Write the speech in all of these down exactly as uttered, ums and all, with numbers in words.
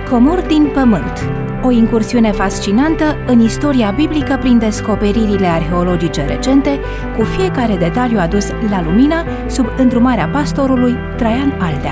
Comori din pământ. O incursiune fascinantă în istoria biblică prin descoperirile arheologice recente, cu fiecare detaliu adus la lumină sub îndrumarea pastorului Traian Aldea.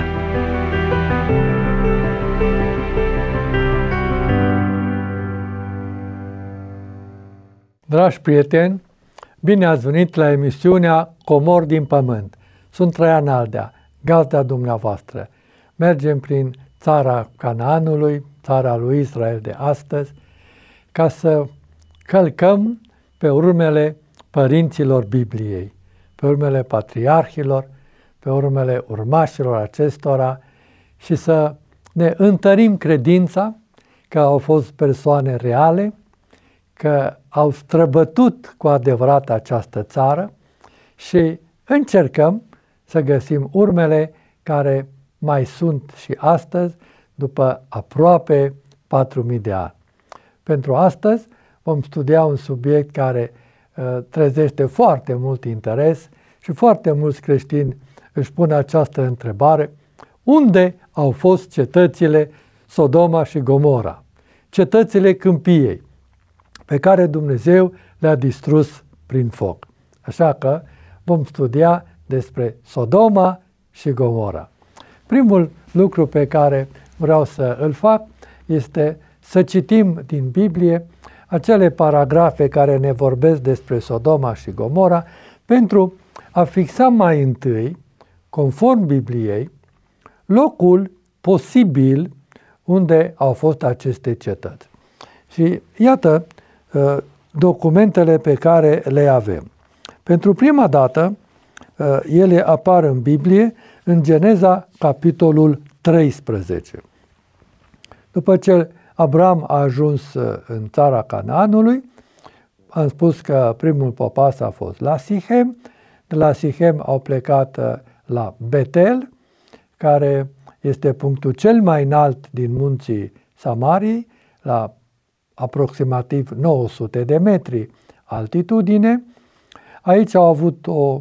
Dragi prieteni, bine ați venit la emisiunea Comori din pământ. Sunt Traian Aldea, gazda dumneavoastră. Mergem prin țara Canaanului, țara lui Israel de astăzi, ca să călcăm pe urmele părinților Bibliei, pe urmele patriarhilor, pe urmele urmașilor acestora și să ne întărim credința că au fost persoane reale, că au străbătut cu adevărat această țară și încercăm să găsim urmele care mai sunt și astăzi, după aproape patru mii de ani. Pentru astăzi vom studia un subiect care uh, trezește foarte mult interes și foarte mulți creștini își pun această întrebare: unde au fost cetățile Sodoma și Gomora, cetățile câmpiei, pe care Dumnezeu le-a distrus prin foc? Așa că vom studia despre Sodoma și Gomora. Primul lucru pe care vreau să îl fac este să citim din Biblie acele paragrafe care ne vorbesc despre Sodoma și Gomora pentru a fixa mai întâi, conform Bibliei, locul posibil unde au fost aceste cetăți. Și iată documentele pe care le avem. Pentru prima dată, ele apar în Biblie în Geneza, capitolul treisprezece. După ce Abram a ajuns în țara Canaanului, am spus că primul popas a fost la Sichem, de la Sichem au plecat la Betel, care este punctul cel mai înalt din munții Samariei, la aproximativ nouă sute de metri altitudine. Aici au avut o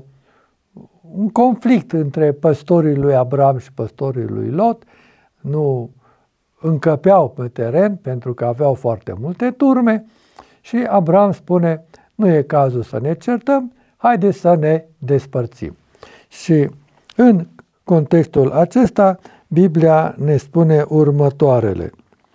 un conflict între păstorii lui Abram și păstorii lui Lot. Nu încăpeau pe teren pentru că aveau foarte multe turme și Abram spune: nu e cazul să ne certăm, haideți să ne despărțim. Și în contextul acesta, Biblia ne spune următoarele: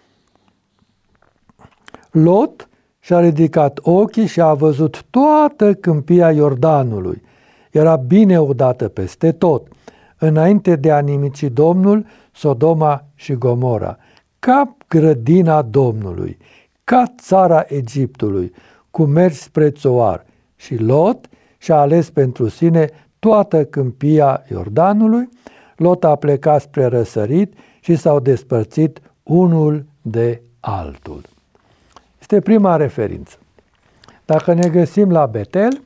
Lot și-a ridicat ochii și a văzut toată câmpia Iordanului. Era bine odată peste tot, înainte de a nimici Domnul Sodoma și Gomora, ca grădina Domnului, ca țara Egiptului, cu mers spre Țoar. Și Lot și-a ales pentru sine toată câmpia Iordanului. Lot a plecat spre răsărit și s-au despărțit unul de altul. Este prima referință. Dacă ne găsim la Betel,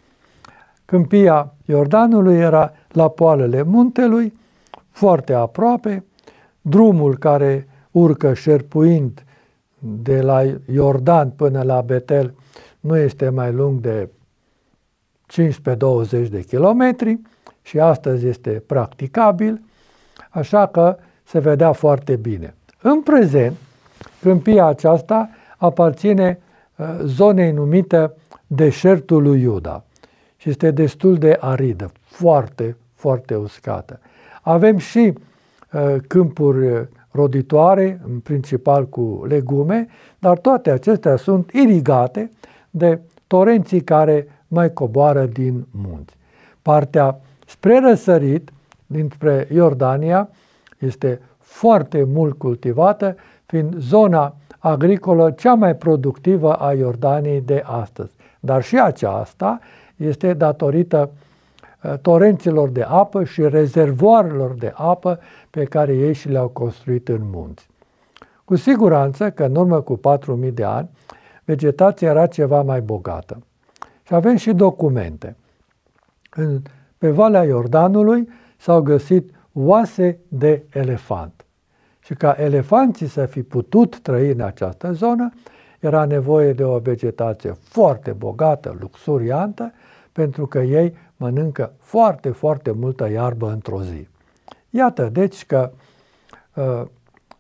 câmpia Iordanului era la poalele muntelui, foarte aproape. Drumul care urcă șerpuind de la Iordan până la Betel nu este mai lung de cincisprezece douăzeci de kilometri și astăzi este practicabil, așa că se vedea foarte bine. În prezent, câmpia aceasta aparține zonei numite deșertul lui Iuda și este destul de aridă, foarte, foarte uscată. Avem și uh, câmpuri roditoare, în principal cu legume, dar toate acestea sunt irigate de torenții care mai coboară din munți. Partea spre răsărit, dinspre Iordania, este foarte mult cultivată, fiind zona agricolă cea mai productivă a Iordaniei de astăzi. Dar și aceasta este datorită uh, torenților de apă și rezervoarelor de apă pe care ei și le-au construit în munți. Cu siguranță că în urmă cu patru mii de ani, vegetația era ceva mai bogată. Și avem și documente. În, pe Valea Iordanului s-au găsit oase de elefant. Și ca elefanții să fi putut trăi în această zonă, era nevoie de o vegetație foarte bogată, luxuriantă, pentru că ei mănâncă foarte, foarte multă iarbă într-o zi. Iată, deci că uh,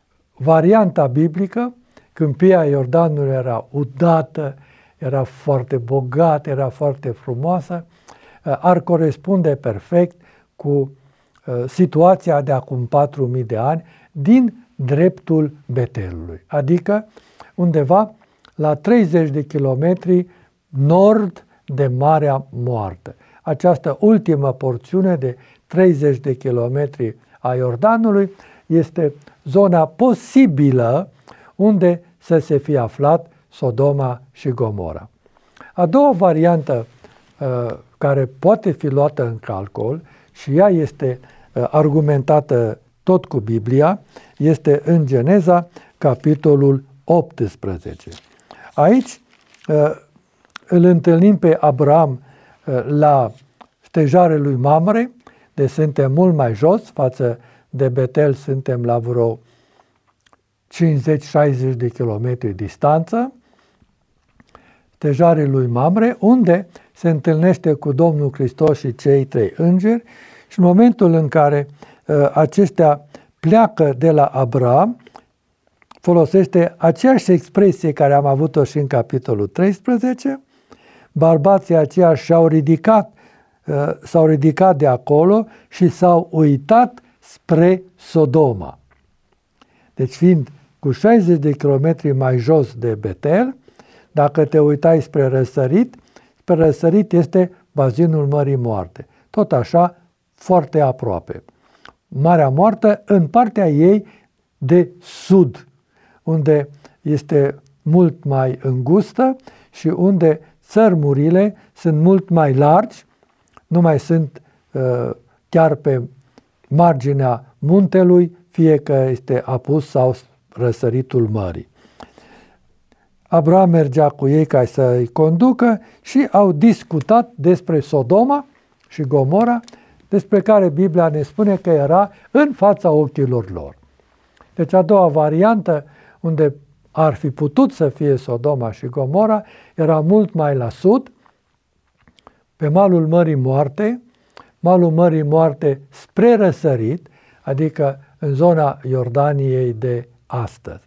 varianta biblică, câmpia Iordanului era udată, era foarte bogată, era foarte frumoasă, ar corespunde perfect cu situația de acum patru mii de ani din dreptul Betelului, adică undeva la treizeci de kilometri nord de Marea Moartă. Această ultimă porțiune de treizeci de kilometri a Iordanului este zona posibilă unde să se fie aflat Sodoma și Gomora. A doua variantă uh, care poate fi luată în calcul și ea este uh, argumentată tot cu Biblia, este în Geneza, capitolul optsprezece. Aici uh, îl întâlnim pe Abraham uh, la stejarele lui Mamre, deci suntem mult mai jos față de Betel, suntem la vreo cincizeci șaizeci de kilometri distanță, stejarele lui Mamre, unde se întâlnește cu Domnul Hristos și cei trei îngeri și în momentul în care uh, aceștia pleacă de la Abraham, folosește aceeași expresie care am avut-o și în capitolul treisprezece, bărbații aceia și-au ridicat, uh, s-au ridicat de acolo și s-au uitat spre Sodoma. Deci fiind cu șaizeci de kilometri mai jos de Betel, dacă te uitai spre răsărit, spre răsărit este bazinul Mării Moarte. Tot așa, foarte aproape. Marea Moartă în partea ei de sud, unde este mult mai îngustă și unde țărmurile sunt mult mai largi, nu mai sunt uh, chiar pe marginea muntelui, fie că este apus sau răsăritul mării. Abraham mergea cu ei ca să-i conducă și au discutat despre Sodoma și Gomora, despre care Biblia ne spune că era în fața ochilor lor. Deci a doua variantă, unde ar fi putut să fie Sodoma și Gomora, era mult mai la sud, pe malul Mării Moarte, malul Mării Moarte spre răsărit, adică în zona Iordaniei de astăzi.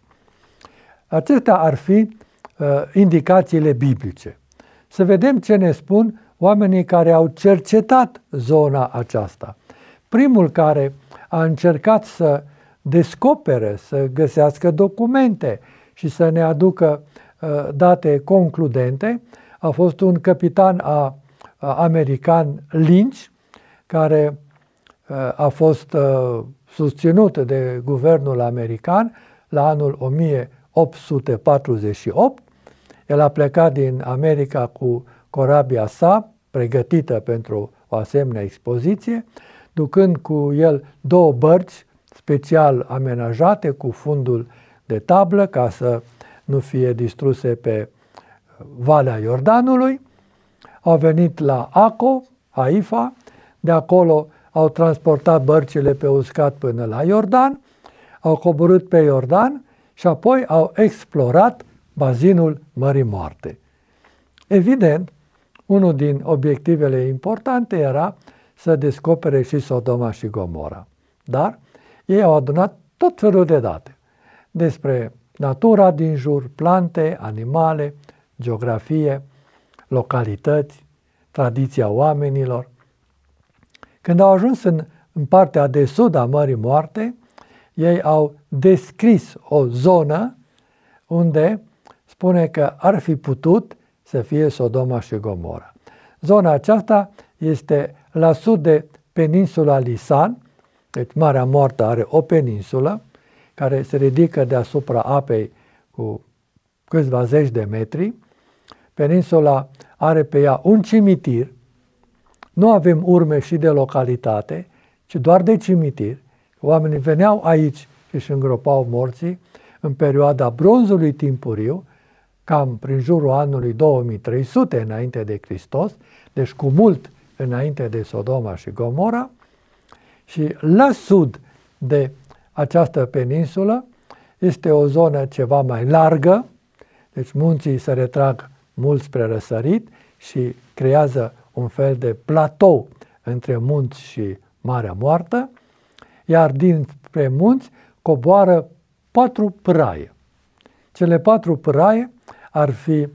Acestea ar fi uh, indicațiile biblice. Să vedem ce ne spun oamenii care au cercetat zona aceasta. Primul care a încercat să descopere, să găsească documente și să ne aducă uh, date concludente a fost un capitan a, a american Lynch, care uh, a fost uh, susținut de guvernul american la anul o mie opt sute patruzeci și opt. El a plecat din America cu corabia sa, pregătită pentru o asemenea expoziție, ducând cu el două bărci special amenajate cu fundul de tablă ca să nu fie distruse pe Valea Iordanului. Au venit la Aco, Haifa, de acolo au transportat bărcile pe uscat până la Iordan, au coborât pe Iordan și apoi au explorat bazinul Mării Moarte. Evident, unul din obiectivele importante era să descopere și Sodoma și Gomora. Dar ei au adunat tot felul de date despre natura din jur, plante, animale, geografie, localități, tradiția oamenilor. Când au ajuns în, în partea de sud a Mării Moarte, ei au descris o zonă unde spune că ar fi putut să fie Sodoma și Gomora. Zona aceasta este la sud de peninsula Lisan, deci Marea Moartă are o peninsulă care se ridică deasupra apei cu câțiva zeci de metri. Peninsula are pe ea un cimitir. Nu avem urme și de localitate, ci doar de cimitir. Oamenii veneau aici și își îngropau morții în perioada bronzului timpuriu, cam prin jurul anului două mii trei sute înainte de Hristos, deci cu mult înainte de Sodoma și Gomora, și la sud de această peninsulă este o zonă ceva mai largă, deci munții se retrag mult spre răsărit și creează un fel de platou între munți și Marea Moartă, iar dinspre munți coboară patru pâraie. Cele patru pâraie ar fi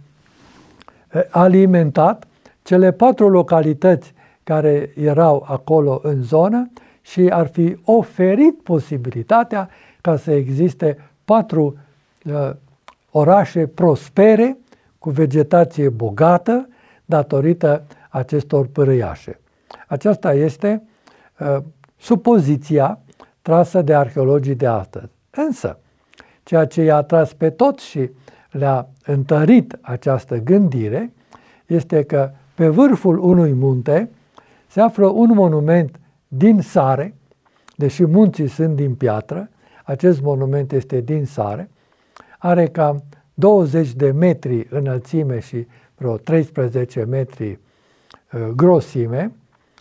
alimentat cele patru localități care erau acolo în zonă și ar fi oferit posibilitatea ca să existe patru uh, orașe prospere, cu vegetație bogată, datorită acestor pârâiașe. Aceasta este uh, supoziția trasă de arheologii de astăzi. Însă, ceea ce i-a atras pe toți și le-a întărit această gândire este că pe vârful unui munte se află un monument din sare, deși munții sunt din piatră, acest monument este din sare, are cam douăzeci de metri înălțime și vreo treisprezece metri uh, grosime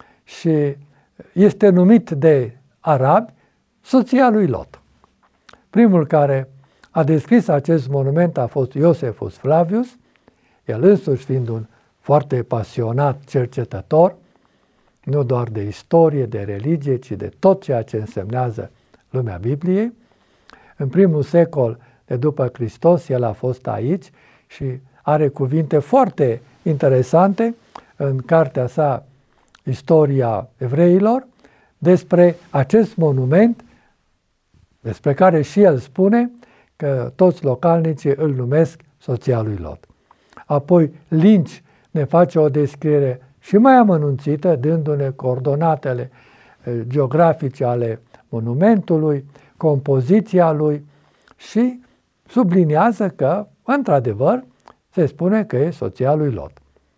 și este numit de arabi soția lui Lot. Primul care a descris acest monument a fost Iosefus Flavius, el însuși fiind un foarte pasionat cercetător, nu doar de istorie, de religie, ci de tot ceea ce însemnează lumea Bibliei. În primul secol de după Hristos, el a fost aici și are cuvinte foarte interesante în cartea sa Istoria Evreilor despre acest monument, despre care și el spune că toți localnicii îl numesc soția lui Lot. Apoi Lynch ne face o descriere și mai amănunțită, dându-ne coordonatele geografice ale monumentului, compoziția lui și subliniază că, într-adevăr, se spune că e soția lui Lot.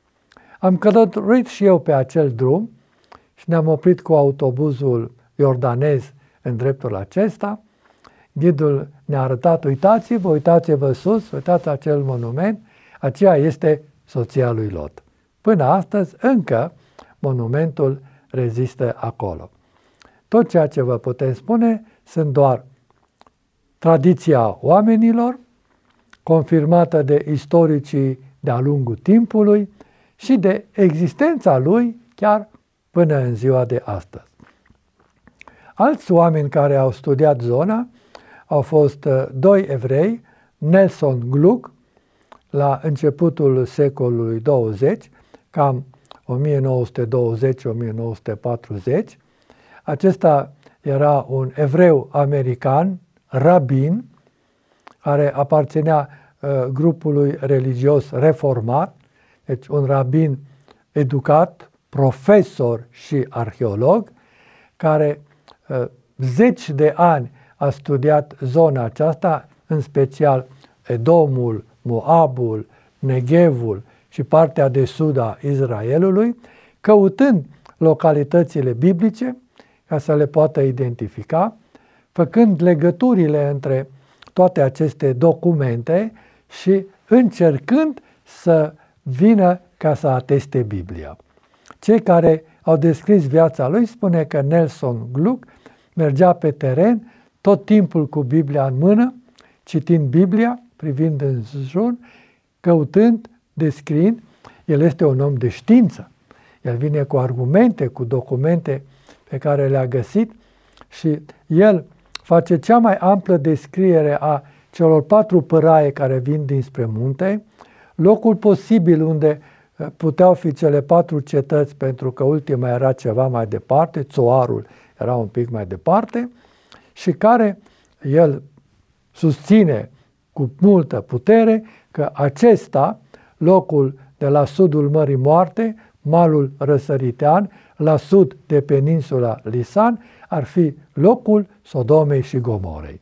Am călătorit și eu pe acel drum și ne-am oprit cu autobuzul iordanez în dreptul acesta. Ghidul ne-a arătat, uitați-vă, uitați-vă sus, uitați acel monument, aceea este soția lui Lot. Până astăzi, încă, monumentul rezistă acolo. Tot ceea ce vă putem spune sunt doar tradiția oamenilor, confirmată de istoricii de-a lungul timpului și de existența lui chiar până în ziua de astăzi. Alți oameni care au studiat zona au fost doi evrei, Nelson Gluck, la începutul secolului douăzeci, cam o mie nouă sute douăzeci - o mie nouă sute patruzeci. Acesta era un evreu american, rabin, care aparținea uh, grupului religios reformat, deci un rabin educat, profesor și arheolog, care uh, zeci de ani a studiat zona aceasta, în special Edomul, Moabul, Negevul și partea de sud a Israelului, căutând localitățile biblice ca să le poată identifica, făcând legăturile între toate aceste documente și încercând să vină ca să ateste Biblia. Cei care au descris viața lui spune că Nelson Gluck mergea pe teren tot timpul cu Biblia în mână, citind Biblia, privind în jur, căutând, descriind. El este un om de știință. El vine cu argumente, cu documente pe care le-a găsit și el face cea mai amplă descriere a celor patru păraie care vin dinspre munte, locul posibil unde puteau fi cele patru cetăți, pentru că ultima era ceva mai departe, Țoarul era un pic mai departe, și care el susține cu multă putere că acesta, locul de la sudul Mării Moarte, malul răsăritean, la sud de peninsula Lisan, ar fi locul Sodomei și Gomorei.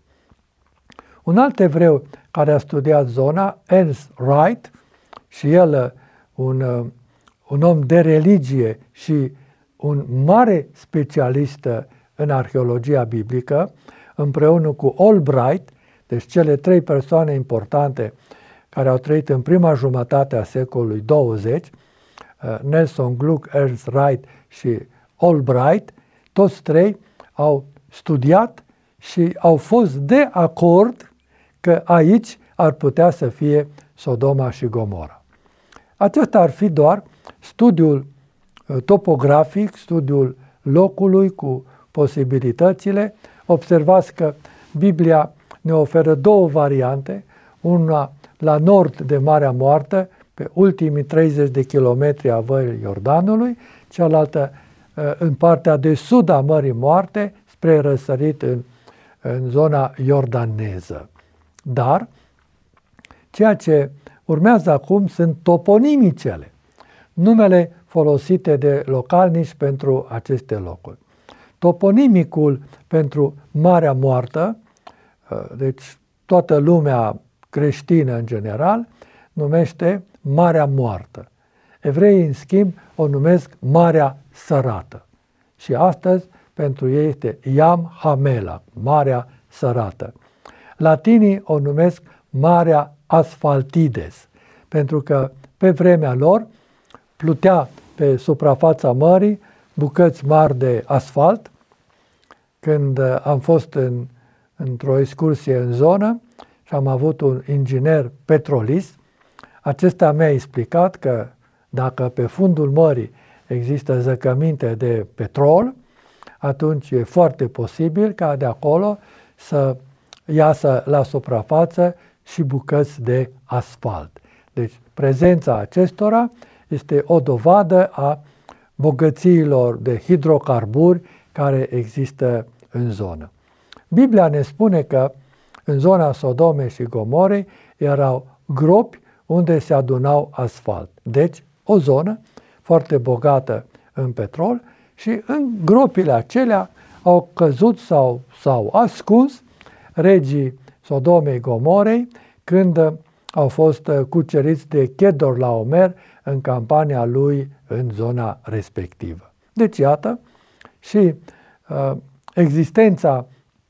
Un alt evreu care a studiat zona, Ernst Wright, și el un, un om de religie și un mare specialist în arheologia biblică, împreună cu Albright, deci cele trei persoane importante care au trăit în prima jumătate a secolului douăzeci, Nelson Gluck, Ernst Wright și Albright, toți trei au studiat și au fost de acord că aici ar putea să fie Sodoma și Gomora. Acesta ar fi doar studiul topografic, studiul locului cu posibilitățile. Observați că Biblia ne oferă două variante, una la nord de Marea Moartă, pe ultimii treizeci de kilometri a văii Iordanului, cealaltă în partea de sud a Mării Moarte, spre răsărit în, în zona iordaneză. Dar ceea ce urmează acum sunt toponimicele, numele folosite de localnici pentru aceste locuri. Toponimicul pentru Marea Moartă, deci toată lumea creștină în general, numește Marea Moartă. Evreii, în schimb, o numesc Marea Sărată. Și astăzi, pentru ei este Iam Hamela, Marea Sărată. Latinii o numesc Marea Asfaltides, pentru că pe vremea lor plutea pe suprafața mării bucăți mari de asfalt. Când am fost în, într-o excursie în zonă și am avut un inginer petrolist, acesta mi-a explicat că dacă pe fundul mării există zăcăminte de petrol, atunci e foarte posibil ca de acolo să iasă la suprafață și bucăți de asfalt. Deci prezența acestora este o dovadă a bogățiilor de hidrocarburi care există în zonă. Biblia ne spune că în zona Sodomei și Gomorei erau gropi unde se adunau asfalt. Deci o zonă foarte bogată în petrol și în gropile acelea au căzut sau s-au ascuns regii Sodomei Gomorei când au fost cuceriți de Chedorlaomer în campania lui în zona respectivă. Deci iată și uh, existența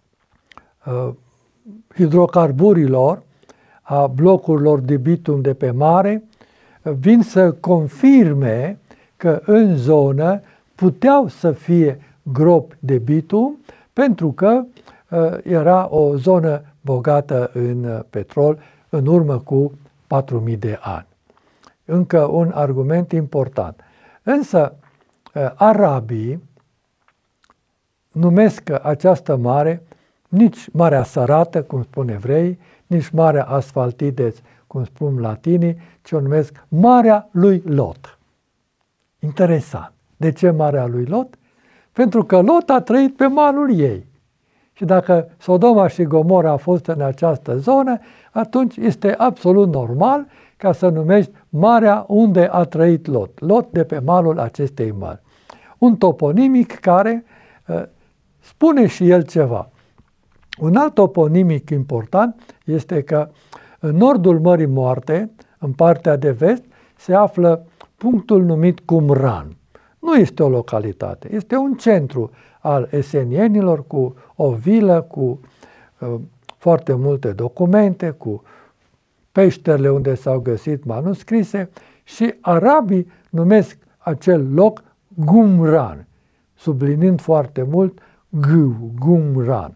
uh, hidrocarburilor, a blocurilor de bitum de pe mare, vin să confirme că în zonă puteau să fie gropi de bitum pentru că uh, era o zonă bogată în uh, petrol în urmă cu patru mii de ani. Încă un argument important. Însă uh, arabii numesc această mare nici Marea Sărată, cum spun evreii, nici Marea Asfaltides, cum spun latinii, ci o numesc Marea lui Lot. Interesant. De ce Marea lui Lot? Pentru că Lot a trăit pe malul ei. Și dacă Sodoma și Gomora a fost în această zonă, atunci este absolut normal ca să numești Marea unde a trăit Lot. Lot de pe malul acestei mări. Un toponimic care uh, spune și el ceva. Un alt toponimic important este că în nordul Mării Moarte, în partea de vest, se află punctul numit Qumran. Nu este o localitate, este un centru al esenienilor cu o vilă, cu uh, foarte multe documente, cu peșterile unde s-au găsit manuscrise și arabii numesc acel loc Qumran, subliniind foarte mult G, Qumran.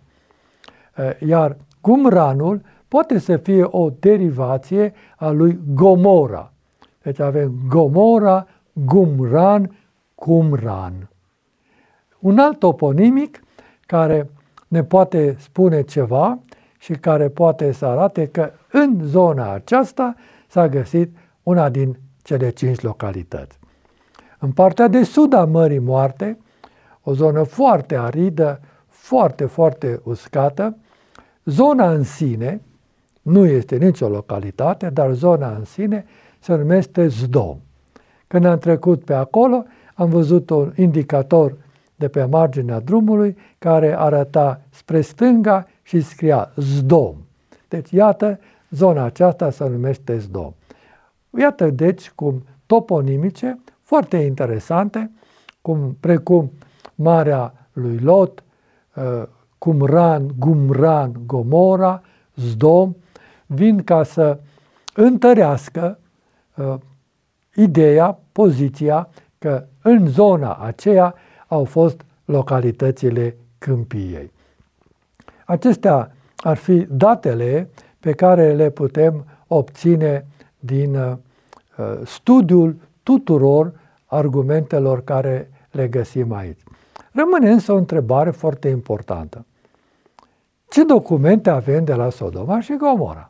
Iar Qumranul poate să fie o derivație a lui Gomora. Deci avem Gomora, Qumran, Qumran. Un alt toponimic care ne poate spune ceva și care poate să arate că în zona aceasta s-a găsit una din cele cinci localități. În partea de sud a Mării Moarte, o zonă foarte aridă, foarte, foarte uscată, zona în sine, nu este nicio localitate, dar zona în sine se numește Zdom. Când am trecut pe acolo, am văzut un indicator de pe marginea drumului care arăta spre stânga și scria Zdom. Deci, iată, zona aceasta se numește Zdom. Iată, deci, cum toponimice foarte interesante, cum, precum Marea lui Lot, uh, Qumran, Qumran, Gomora, Zdom, vin ca să întărească uh, ideea, poziția că în zona aceea au fost localitățile câmpiei. Acestea ar fi datele pe care le putem obține din uh, studiul tuturor argumentelor care le găsim aici. Rămâne însă o întrebare foarte importantă. Ce documente avem de la Sodoma și Gomora?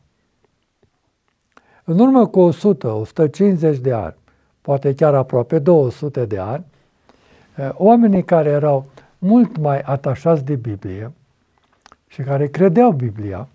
În urmă cu o sută, o sută cincizeci de ani, poate chiar aproape două sute de ani, oamenii care erau mult mai atașați de Biblie și care credeau Biblia,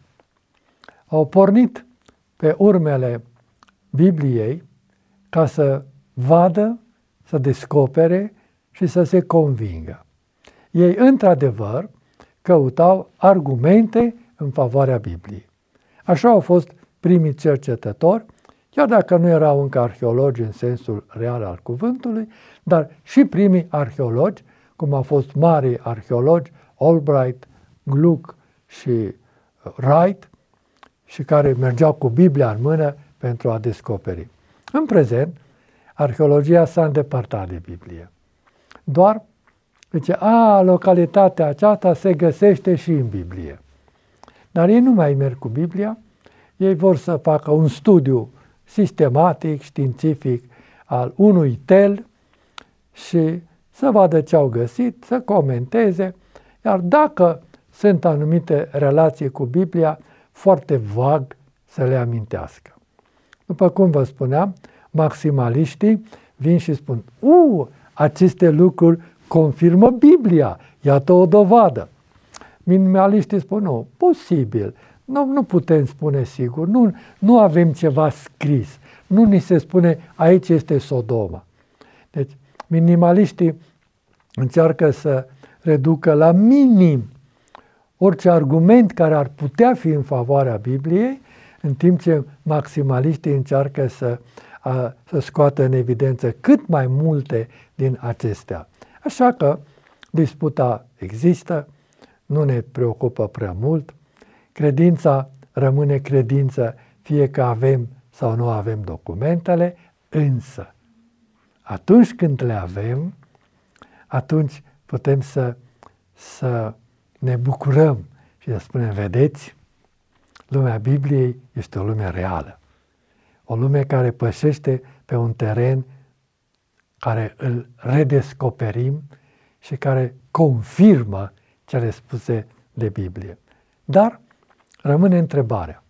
au pornit pe urmele Bibliei ca să vadă, să descopere și să se convingă. Ei, într-adevăr, căutau argumente în favoarea Bibliei. Așa au fost primii cercetători, chiar dacă nu erau încă arheologi în sensul real al cuvântului, dar și primii arheologi, cum au fost mari arheologi, Albright, Gluck și Wright, și care mergeau cu Biblia în mână pentru a descoperi. În prezent, arheologia s-a îndepărtat de Biblie. Doar zice, a, localitatea aceasta se găsește și în Biblie. Dar ei nu mai merg cu Biblia, ei vor să facă un studiu sistematic, științific al unui tel și să vadă ce au găsit, să comenteze, iar dacă sunt anumite relații cu Biblia, foarte vag să le amintească. După cum vă spuneam, maximaliștii vin și spun, u, aceste lucruri confirmă Biblia, iată o dovadă. Minimaliștii spun, nu, posibil, nu, nu putem spune sigur, nu, nu avem ceva scris, nu ni se spune aici este Sodoma. Deci, minimaliștii încearcă să reducă la minim orice argument care ar putea fi în favoarea Bibliei, în timp ce maximaliștii încearcă să, a, să scoată în evidență cât mai multe din acestea. Așa că disputa există, nu ne preocupă prea mult, credința rămâne credință, fie că avem sau nu avem documentele, însă atunci când le avem, atunci putem să, să ne bucurăm și să spunem, vedeți, lumea Bibliei este o lume reală, o lume care pășește pe un teren care îl redescoperim și care confirmă cele spuse de Biblie. Dar rămâne întrebarea,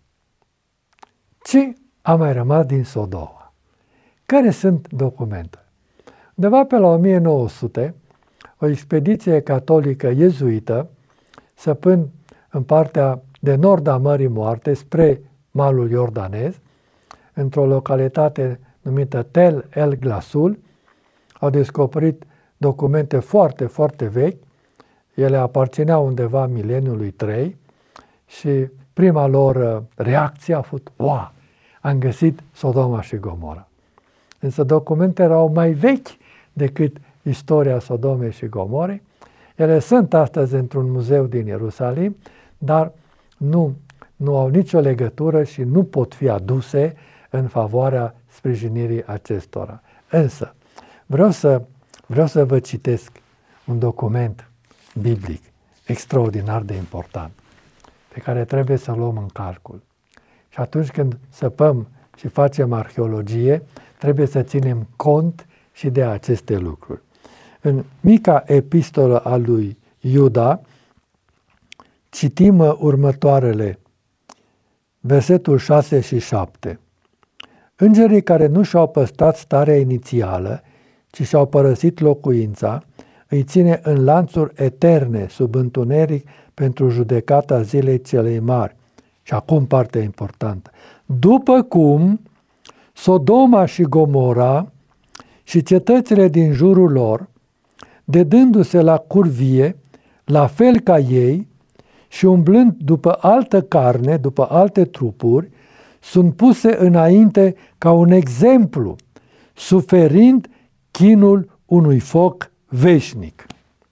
ce a mai rămas din Sodoma? Care sunt documentele? Undeva pe la o mie nouă sute, o expediție catolică iezuită, săpând în partea de nord a Mării Moarte, spre malul iordanez, într-o localitate numită Tel El Glasul, au descoperit documente foarte, foarte vechi. Ele aparțineau undeva mileniului trei și prima lor reacție a fost, wow, am găsit Sodoma și Gomora. Însă documentele erau mai vechi decât istoria Sodomei și Gomorei. Ele sunt astăzi într-un muzeu din Ierusalim, dar nu, nu au nicio legătură și nu pot fi aduse în favoarea sprijinirii acestora. Însă, vreau să, vreau să vă citesc un document biblic extraordinar de important, pe care trebuie să-l luăm în calcul. Și atunci când săpăm și facem arheologie, trebuie să ținem cont și de aceste lucruri. În mica epistolă a lui Iuda, citim următoarele, versetul șase și șapte. Îngerii care nu și-au păstrat starea inițială, ci și-au părăsit locuința, îi ține în lanțuri eterne sub întuneric pentru judecata zilei celei mari. Și acum partea importantă. După cum Sodoma și Gomora și cetățile din jurul lor, dedându-se la curvie, la fel ca ei, și umblând după altă carne, după alte trupuri, sunt puse înainte ca un exemplu, suferind chinul unui foc veșnic.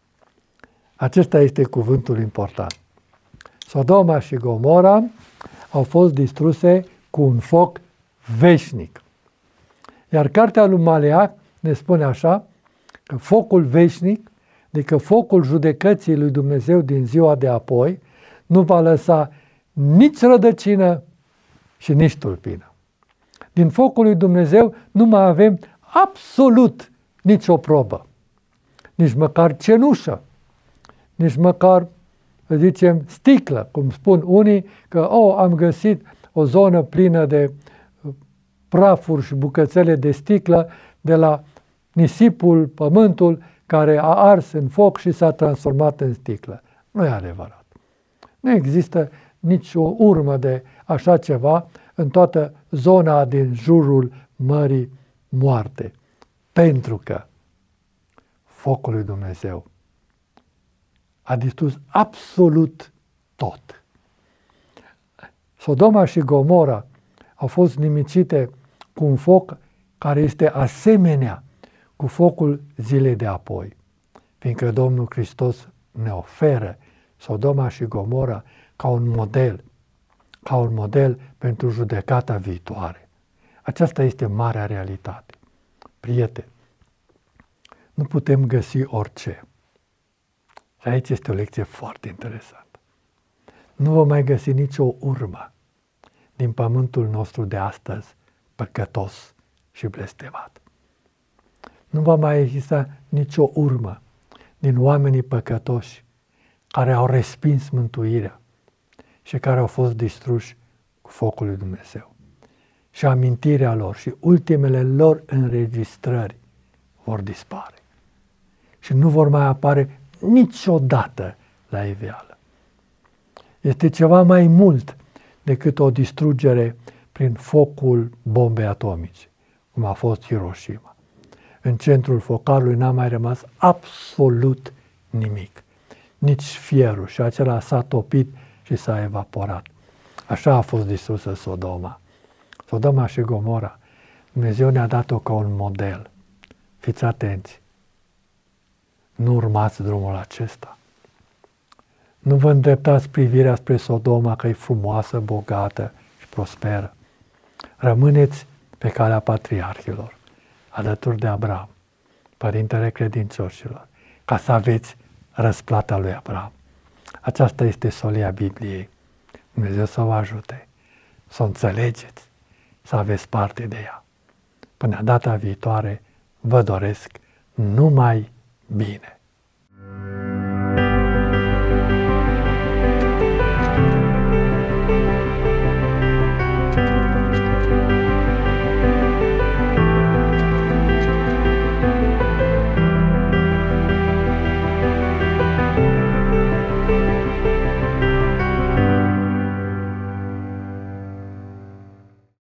Acesta este cuvântul important. Sodoma și Gomora au fost distruse cu un foc veșnic. Iar cartea lui Maleac ne spune așa, că focul veșnic, adică focul judecății lui Dumnezeu din ziua de apoi, nu va lăsa nici rădăcină și nici tulpină. Din focul lui Dumnezeu nu mai avem absolut nicio probă, nici măcar cenușă, nici măcar zicem, sticlă, cum spun unii, că oh, am găsit o zonă plină de prafuri și bucățele de sticlă de la nisipul, pământul, care a ars în foc și s-a transformat în sticlă. Nu e adevărat. Nu există nicio urmă de așa ceva în toată zona din jurul Mării Moarte. Pentru că focul lui Dumnezeu a distrus absolut tot. Sodoma și Gomora au fost nimicite cu un foc care este asemenea cu focul zilei de apoi, fiindcă Domnul Hristos ne oferă Sodoma și Gomora ca un model, ca un model pentru judecata viitoare. Aceasta este marea realitate. Prieteni, nu putem găsi orice. Și aici este o lecție foarte interesantă. Nu vom mai găsi nicio urmă din pământul nostru de astăzi, păcătos și blestemat. Nu va mai exista nicio urmă din oamenii păcătoși care au respins mântuirea și care au fost distruși cu focul lui Dumnezeu. Și amintirea lor și ultimele lor înregistrări vor dispare. Și nu vor mai apare niciodată la iveală. Este ceva mai mult decât o distrugere prin focul bombei atomice, cum a fost Hiroshima. În centrul focarului n-a mai rămas absolut nimic. Nici fierul, și acela s-a topit și s-a evaporat. Așa a fost distrusă Sodoma. Sodoma și Gomora, Dumnezeu ne-a dat-o ca un model. Fiți atenți! Nu urmați drumul acesta. Nu vă îndreptați privirea spre Sodoma că e frumoasă, bogată și prosperă. Rămâneți pe calea patriarhilor, alături de Abraham, părintele credincioșilor, ca să aveți răsplata lui Abraham. Aceasta este solia Bibliei. Dumnezeu să vă ajute, să o înțelegeți, să aveți parte de ea. Până data viitoare, vă doresc numai bine.